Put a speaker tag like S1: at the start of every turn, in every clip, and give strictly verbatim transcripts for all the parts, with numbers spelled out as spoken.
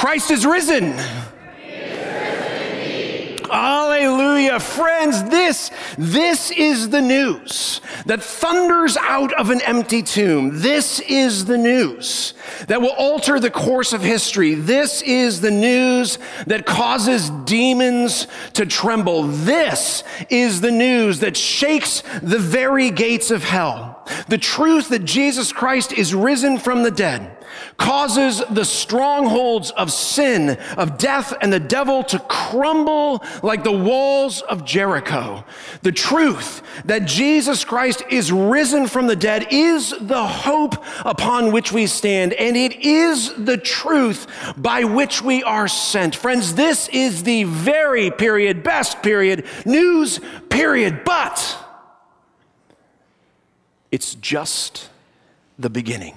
S1: Christ is risen. Hallelujah. Friends, this, this is the news that thunders out of an empty tomb. This is the news that will alter the course of history. This is the news that causes demons to tremble. This is the news that shakes the very gates of hell. The truth that Jesus Christ is risen from the dead causes the strongholds of sin, of death, and the devil to crumble like the walls of Jericho. The truth that Jesus Christ is risen from the dead is the hope upon which we stand, and it is the truth by which we are sent. Friends, this is the very period, best period, news period, but it's just the beginning.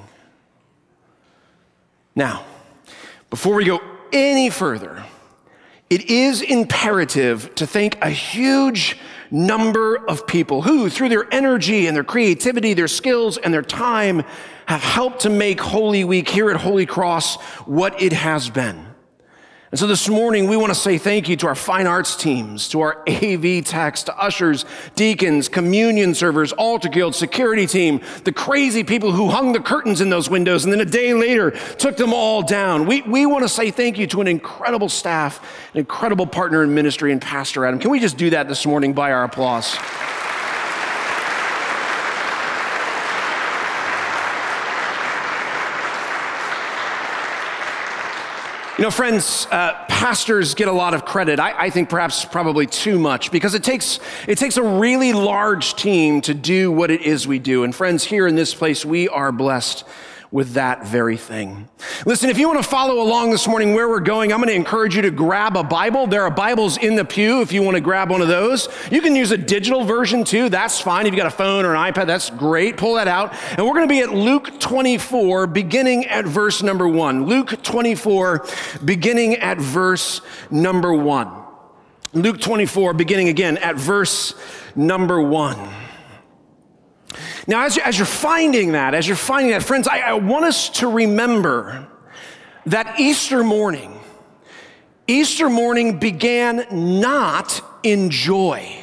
S1: Now, before we go any further, it is imperative to thank a huge number of people who, through their energy and their creativity, their skills and their time, have helped to make Holy Week here at Holy Cross what it has been. And so this morning, we want to say thank you to our fine arts teams, to our A V techs, to ushers, deacons, communion servers, altar guild, security team, the crazy people who hung the curtains in those windows and then a day later took them all down. We, we want to say thank you to an incredible staff, an incredible partner in ministry, and Pastor Adam. Can we just do that this morning by our applause? You know, friends, uh, pastors get a lot of credit. I, I think perhaps probably too much, because it takes it takes a really large team to do what it is we do. And friends, here in this place, we are blessed with that very thing. Listen, if you want to follow along this morning where we're going, I'm going to encourage you to grab a Bible. There are Bibles in the pew if you want to grab one of those. You can use a digital version too. That's fine. If you got a phone or an iPad, that's great. Pull that out. And we're going to be at Luke twenty-four, beginning at verse number one. Luke twenty-four, beginning at verse number one. Luke twenty-four, beginning again at verse number one. Now, as, you, as you're finding that, as you're finding that, friends, I, I want us to remember that Easter morning, Easter morning began not in joy.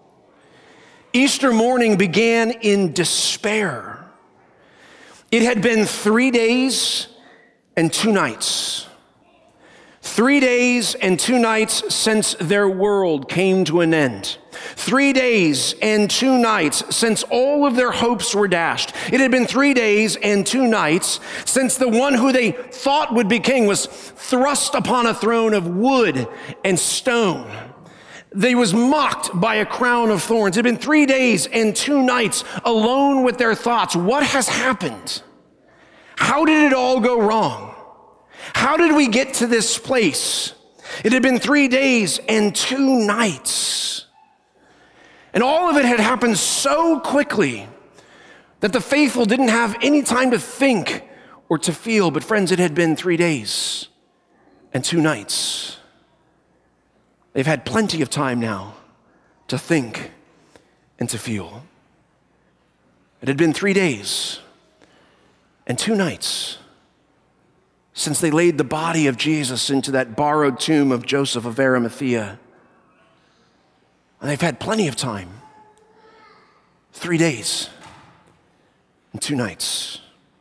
S1: Easter morning began in despair. It had been three days and two nights. Three days and two nights since their world came to an end. Three days and two nights since all of their hopes were dashed. It had been three days and two nights since the one who they thought would be king was thrust upon a throne of wood and stone. They was mocked by a crown of thorns. It had been three days and two nights alone with their thoughts. What has happened? How did it all go wrong? How did we get to this place? It had been three days and two nights. And all of it had happened so quickly that the faithful didn't have any time to think or to feel. But friends, it had been three days and two nights. They've had plenty of time now to think and to feel. It had been three days and two nights since they laid the body of Jesus into that borrowed tomb of Joseph of Arimathea. And they've had plenty of time. Three days and two nights.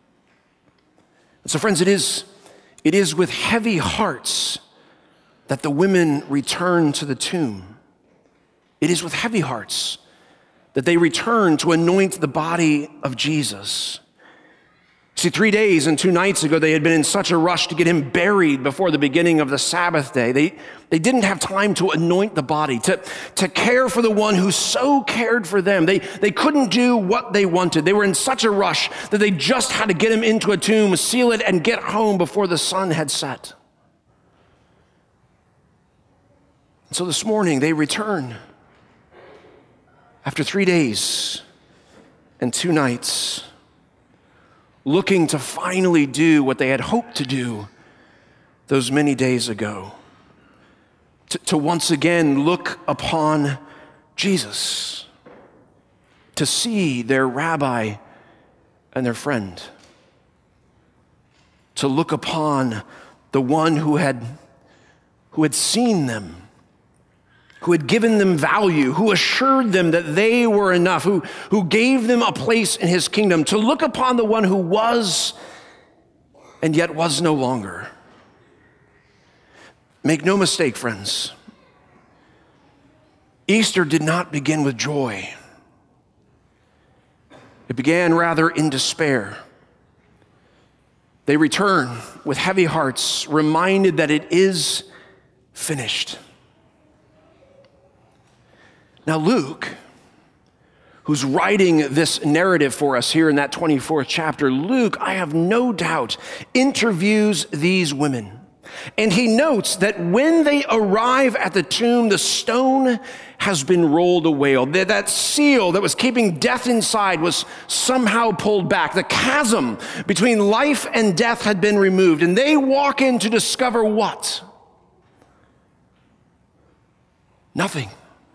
S1: And so friends, it is, it is with heavy hearts that the women return to the tomb. It is with heavy hearts that they return to anoint the body of Jesus. See, three days and two nights ago, they had been in such a rush to get him buried before the beginning of the Sabbath day. They, they didn't have time to anoint the body, to, to care for the one who so cared for them. They, they couldn't do what they wanted. They were in such a rush that they just had to get him into a tomb, seal it, and get home before the sun had set. And so this morning, they return after three days and two nights, looking to finally do what they had hoped to do those many days ago, to, to once again look upon Jesus, to see their rabbi and their friend, to look upon the one who had, who had seen them, who had given them value, who assured them that they were enough, who, who gave them a place in his kingdom, to look upon the one who was and yet was no longer. Make no mistake, friends, Easter did not begin with joy. It began rather in despair. They return with heavy hearts, reminded that it is finished. Now, Luke, who's writing this narrative for us here in that twenty-fourth chapter, Luke, I have no doubt, interviews these women. And he notes that when they arrive at the tomb, the stone has been rolled away. That, that seal that was keeping death inside was somehow pulled back. The chasm between life and death had been removed. And they walk in to discover what? Nothing.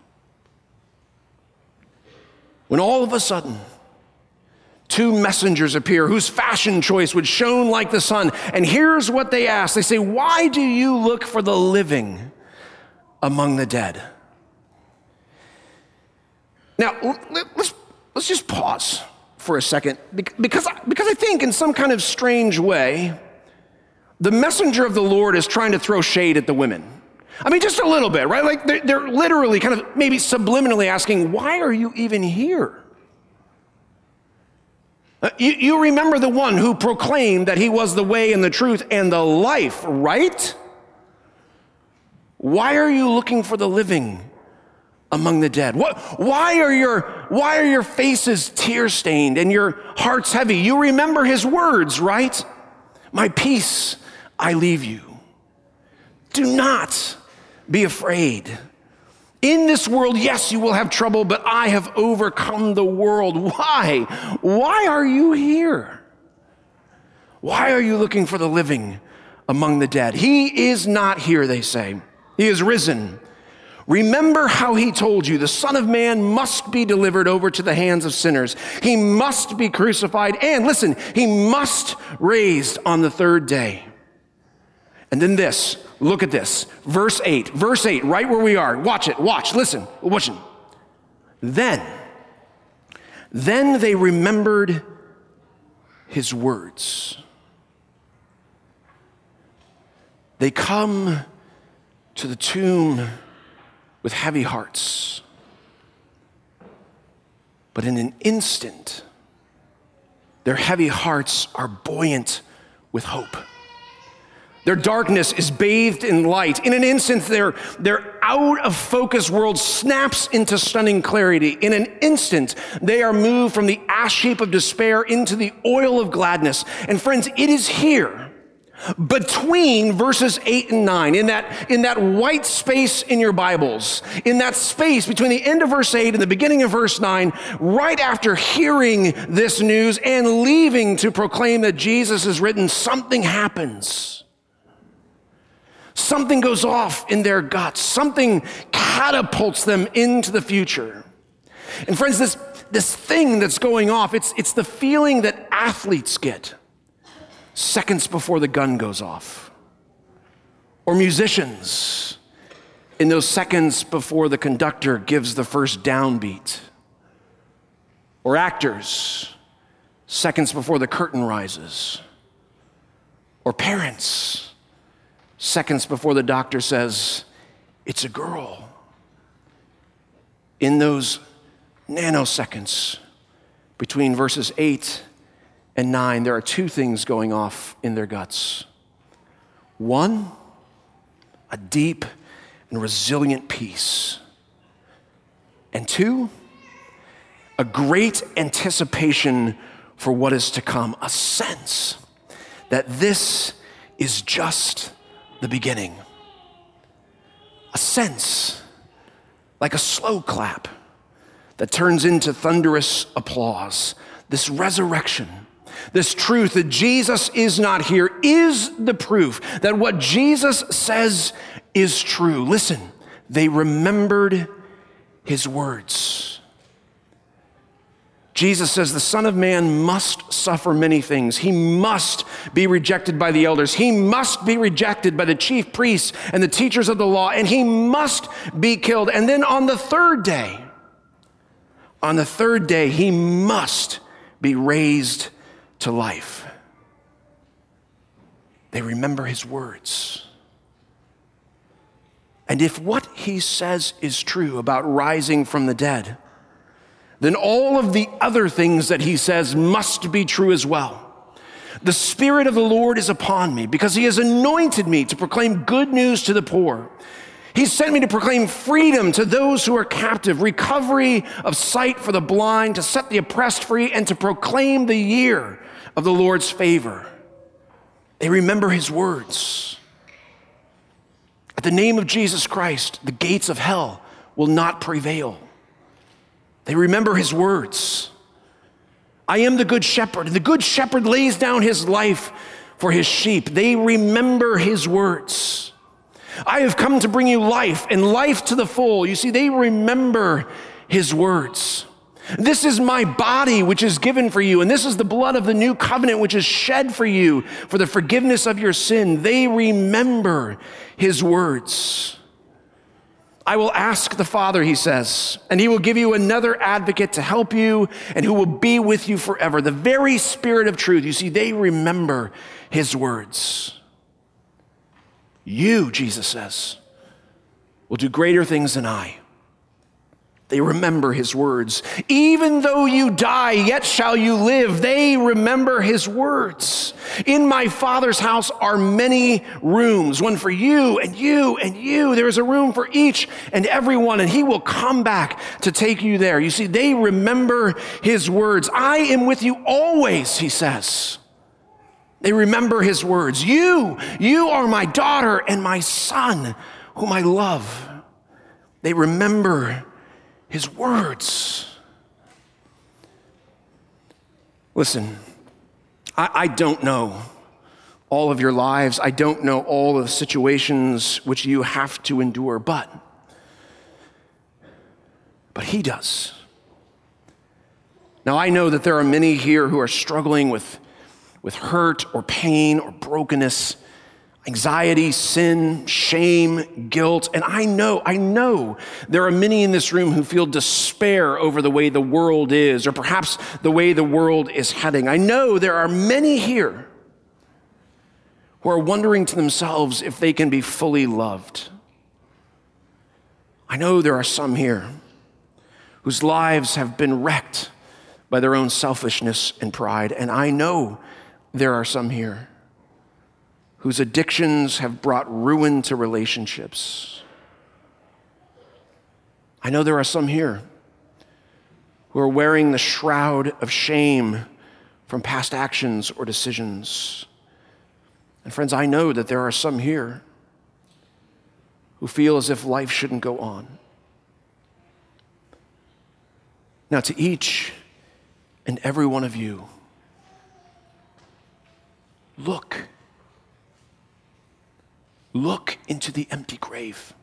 S1: When all of a sudden, two messengers appear whose fashion choice would shone like the sun. And here's what they ask. They say, "Why do you look for the living among the dead?" Now, let's, let's just pause for a second, because, because I think in some kind of strange way, the messenger of the Lord is trying to throw shade at the women. I mean, just a little bit, right? Like they're, they're literally kind of maybe subliminally asking, why are you even here? Uh, you, you remember the one who proclaimed that he was the way and the truth and the life, right? Why are you looking for the living among the dead? What, why are your, why are your faces tear-stained and your hearts heavy? You remember his words, right? My peace I leave you. Do not be afraid. In this world, yes, you will have trouble, but I have overcome the world. Why? Why are you here? Why are you looking for the living among the dead? He is not here, they say. He is risen. Remember how he told you the Son of Man must be delivered over to the hands of sinners. He must be crucified, and listen, he must raised on the third day. And then this, look at this, verse eight, verse eight, right where we are. Watch it, watch, listen, listen. Then, then they remembered his words. They come to the tomb with heavy hearts. But in an instant, their heavy hearts are buoyant with hope. Their darkness is bathed in light. In an instant, their, their out-of-focus world snaps into stunning clarity. In an instant, they are moved from the ash heap of despair into the oil of gladness. And friends, it is here, between verses eight and nine, in that, in that white space in your Bibles, in that space between the end of verse eight and the beginning of verse nine, right after hearing this news and leaving to proclaim that Jesus is risen, something happens. Something goes off in their guts. Something catapults them into the future. And friends, this, this thing that's going off, it's, it's the feeling that athletes get seconds before the gun goes off. Or musicians in those seconds before the conductor gives the first downbeat. Or actors seconds before the curtain rises. Or parents seconds before the doctor says, it's a girl. In those nanoseconds between verses eight and nine, there are two things going off in their guts. One, a deep and resilient peace. And two, a great anticipation for what is to come, a sense that this is just the beginning. A sense, like a slow clap that turns into thunderous applause. This resurrection, this truth that Jesus is not here, is the proof that what Jesus says is true. Listen, they remembered his words. Jesus says the Son of Man must suffer many things. He must be rejected by the elders. He must be rejected by the chief priests and the teachers of the law, and he must be killed. And then on the third day, on the third day, he must be raised to life. They remember his words. And if what he says is true about rising from the dead, then all of the other things that he says must be true as well. The Spirit of the Lord is upon me because he has anointed me to proclaim good news to the poor. He sent me to proclaim freedom to those who are captive, recovery of sight for the blind, to set the oppressed free, and to proclaim the year of the Lord's favor. They remember his words. At the name of Jesus Christ, the gates of hell will not prevail. They remember his words. I am the good shepherd, and the good shepherd lays down his life for his sheep. They remember his words. I have come to bring you life, and life to the full. You see, they remember his words. This is my body, which is given for you, and this is the blood of the new covenant, which is shed for you for the forgiveness of your sin. They remember his words. I will ask the Father, he says, and he will give you another advocate to help you and who will be with you forever. The very Spirit of truth. You see, they remember his words. You, Jesus says, will do greater things than I. They remember his words. Even though you die, yet shall you live. They remember his words. In my Father's house are many rooms, one for you and you and you. There is a room for each and every one, and he will come back to take you there. You see, they remember his words. I am with you always, he says. They remember his words. You, you are my daughter and my son, whom I love. They remember his words. Listen, I, I don't know all of your lives. I don't know all of the situations which you have to endure, but, but he does. Now, I know that there are many here who are struggling with, with hurt or pain or brokenness, anxiety, sin, shame, guilt. And I know, I know there are many in this room who feel despair over the way the world is, or perhaps the way the world is heading. I know there are many here who are wondering to themselves if they can be fully loved. I know there are some here whose lives have been wrecked by their own selfishness and pride. And I know there are some here whose addictions have brought ruin to relationships. I know there are some here who are wearing the shroud of shame from past actions or decisions. And friends, I know that there are some here who feel as if life shouldn't go on. Now, to each and every one of you, look Look into the empty grave.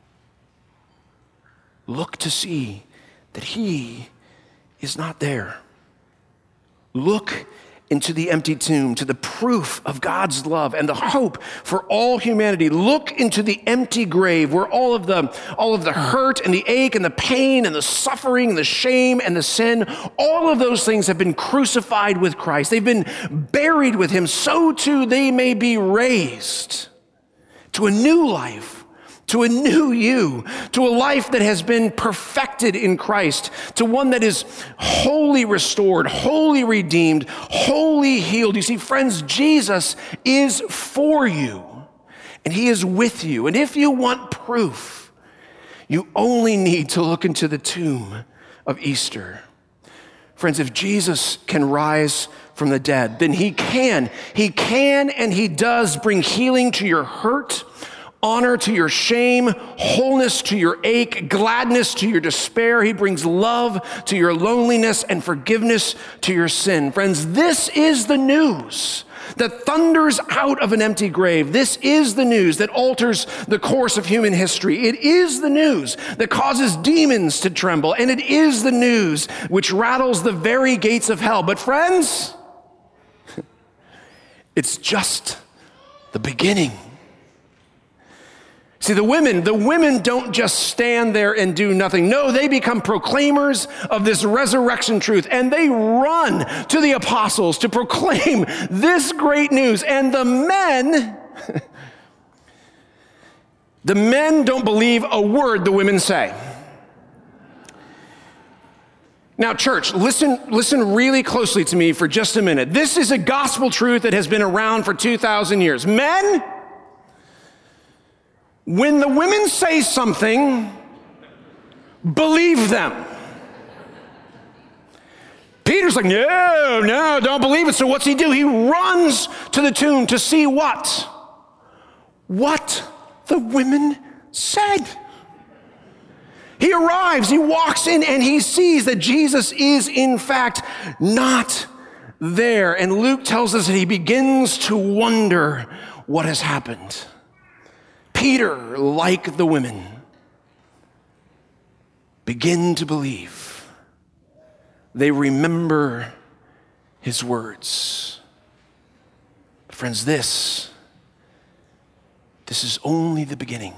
S1: Look to see that he is not there. Look into the empty tomb, to the proof of God's love and the hope for all humanity. Look into the empty grave where all of the, all of the hurt and the ache and the pain and the suffering and the shame and the sin, all of those things have been crucified with Christ. They've been buried with him, so too they may be raised to a new life, to a new you, to a life that has been perfected in Christ, to one that is wholly restored, wholly redeemed, wholly healed. You see, friends, Jesus is for you, and he is with you. And if you want proof, you only need to look into the tomb of Easter. Friends, if Jesus can rise from the dead, then he can, he can and he does bring healing to your hurt, honor to your shame, wholeness to your ache, gladness to your despair. He brings love to your loneliness and forgiveness to your sin. Friends, this is the news that thunders out of an empty grave. This is the news that alters the course of human history. It is the news that causes demons to tremble, and it is the news which rattles the very gates of hell. But friends, it's just the beginning. See, the women, the women don't just stand there and do nothing. No, they become proclaimers of this resurrection truth, and they run to the apostles to proclaim this great news. And the men, the men don't believe a word the women say. Now, church, listen, listen really closely to me for just a minute. This is a gospel truth that has been around for two thousand years. Men, when the women say something, believe them. Peter's like, no, no, don't believe it. So what's he do? He runs to the tomb to see what? What the women said. He arrives, he walks in, and he sees that Jesus is, in fact, not there. And Luke tells us that he begins to wonder what has happened. Peter, like the women, begin to believe. They remember his words. But friends, this, this is only the beginning.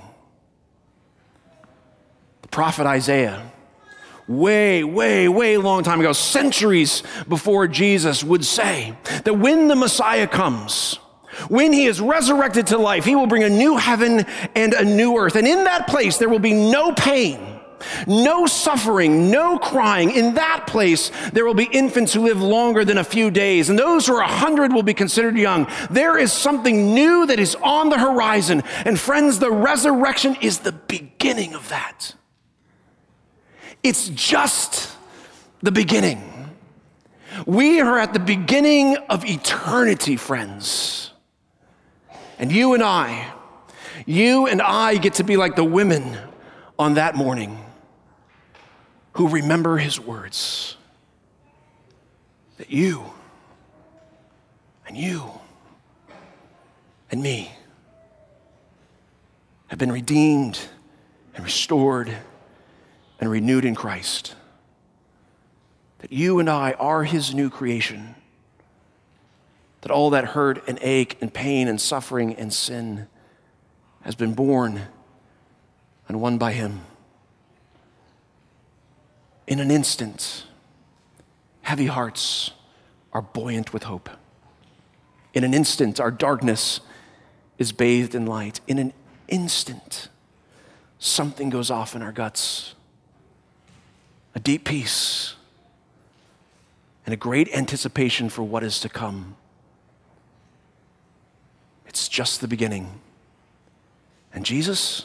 S1: The prophet Isaiah, way, way, way long time ago, centuries before Jesus, would say that when the Messiah comes, when he is resurrected to life, he will bring a new heaven and a new earth. And in that place, there will be no pain, no suffering, no crying. In that place, there will be infants who live longer than a few days. And those who are a hundred will be considered young. There is something new that is on the horizon. And friends, the resurrection is the beginning of that. It's just the beginning. We are at the beginning of eternity, friends. And you and I, you and I get to be like the women on that morning who remember his words. That you and you and me have been redeemed and restored and renewed in Christ. That you and I are his new creation. That all that hurt and ache and pain and suffering and sin has been borne and won by him. In an instant, heavy hearts are buoyant with hope. In an instant, our darkness is bathed in light. In an instant, something goes off in our guts. A deep peace and a great anticipation for what is to come. It's just the beginning. And Jesus,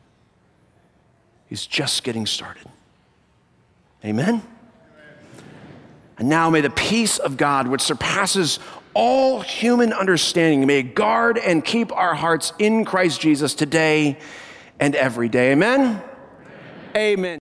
S1: he's just getting started. Amen? Amen? And now may the peace of God, which surpasses all human understanding, may guard and keep our hearts in Christ Jesus today and every day. Amen? Amen. Amen.